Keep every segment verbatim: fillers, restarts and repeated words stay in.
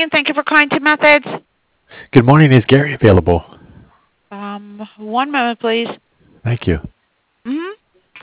morning, and thank you for calling Two Methods. Good morning. Is Gary available? Um, one moment, please. Thank you. Mm-hmm.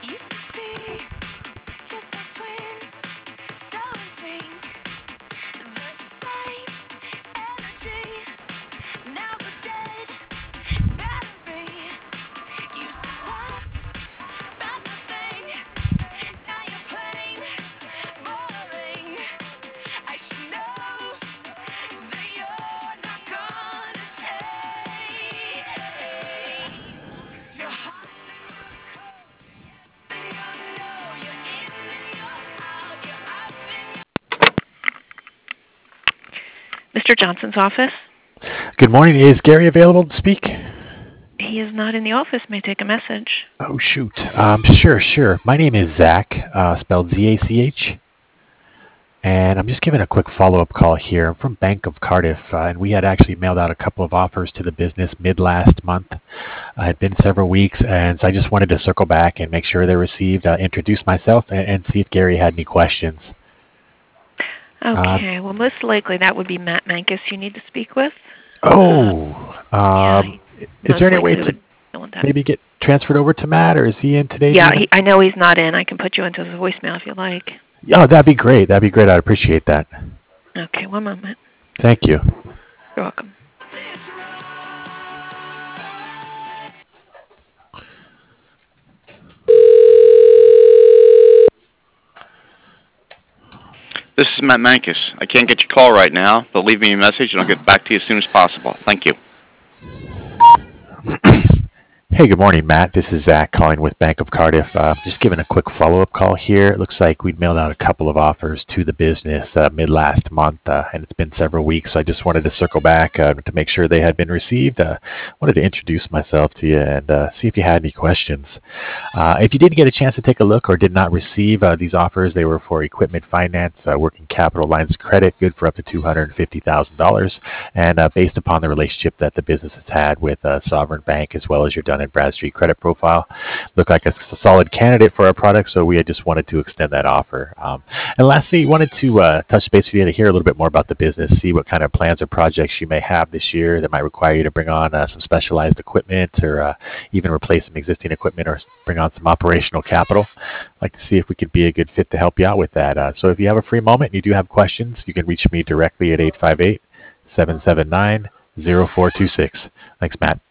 Mister Johnson's office. Good morning. Is Gary available to speak? He is not in the office. May I take a message? Oh, shoot. Um, sure, sure. My name is Zach, uh, spelled Z A C H. And I'm just giving a quick follow-up call here. I'm from Bank of Cardiff, uh, and we had actually mailed out a couple of offers to the business mid-last month. Uh, it had been several weeks, and so I just wanted to circle back and make sure they're received, uh, introduce myself, and, and see if Gary had any questions. Okay, uh, well, most likely that would be Matt Mankus you need to speak with. Oh, uh, um, yeah, is there any way to maybe get transferred over to Matt, or is he in today? Yeah, he, I know he's not in. I can put you into his voicemail if you like. Oh, that'd be great. That'd be great. I'd appreciate that. Okay, one moment. Thank you. You're welcome. This is Matt Mankus. I can't get your call right now, but leave me a message and I'll get back to you as soon as possible. Thank you. Hey, good morning, Matt. This is Zach calling with Bank of Cardiff. Uh, just giving a quick follow-up call here. It looks like we'd mailed out a couple of offers to the business uh, mid-last month, uh, and it's been several weeks. So I just wanted to circle back uh, to make sure they had been received. Uh, wanted to introduce myself to you and uh, see if you had any questions. Uh, if you didn't get a chance to take a look or did not receive uh, these offers, they were for equipment finance, uh, working capital lines of credit, good for up to two hundred fifty thousand dollars, and uh, based upon the relationship that the business has had with uh, Sovereign Bank as well as your Dun and Bradstreet credit profile. Looked like a solid candidate for our product, so we had just wanted to extend that offer. Um, and lastly, wanted to uh, touch base with you to hear a little bit more about the business, see what kind of plans or projects you may have this year that might require you to bring on uh, some specialized equipment or uh, even replace some existing equipment or bring on some operational capital. I'd like to see if we could be a good fit to help you out with that. Uh, so if you have a free moment and you do have questions, you can reach me directly at eight five eight, seven seven nine, zero four two six. Thanks, Matt.